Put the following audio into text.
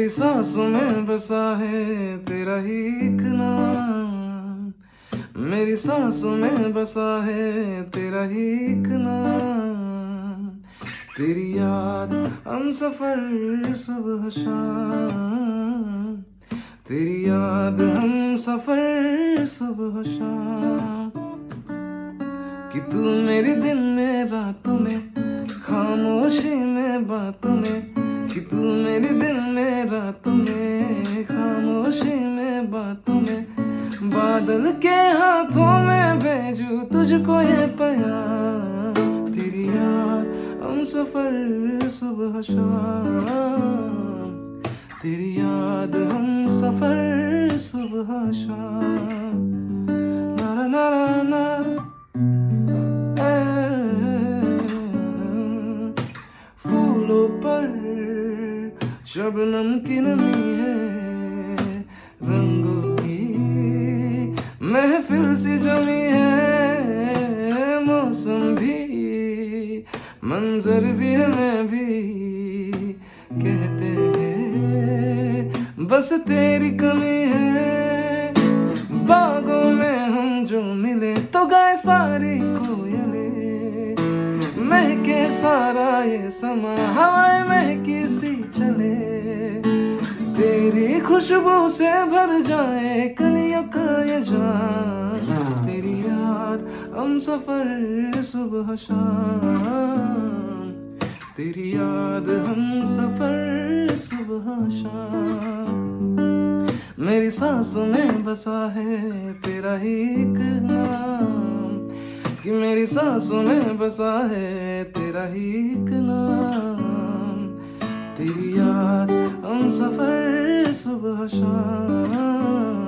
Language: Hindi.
मेरी सांसों में बसा है तेरा ही एक नाम, मेरी सांसों में बसा है तेरा ही एक नाम। तेरी याद हम सफर सुबह शाम, तेरी याद हम सफर सुबह शाम। कि तू मेरे दिन में रातों में, खामोशी में बातों में, कि तू मेरे दिल में रातों में, खामोशी में बातों में। बादल के हाथों में भेजूं तुझको ये प्यार, तेरी याद हम सफर सुबह शाम, तेरी याद हम सफर सुबह शाम। ना ना ना ना फूलों पर शबनम की नमी है, रंगों की महफिल सी जमी है। मौसम भी मंजर भी है, मैं भी कहते हैं बस तेरी कमी है। बागों में हम जो मिले तो गाए सारी कोयले, महके सारा ये समा हवाएं महकी सी चले। तेरी खुशबू से भर जाए कलियों का ये जान, तेरी याद हम सफर सुबह शाम, तेरी याद हम सफर सुबह शाम। मेरी सांसों में बसा है तेरा ही एक नाम, कि मेरी सांसों में बसा है तेरा ही एक नाम। तेरी याद हम सफर सुबह शाम।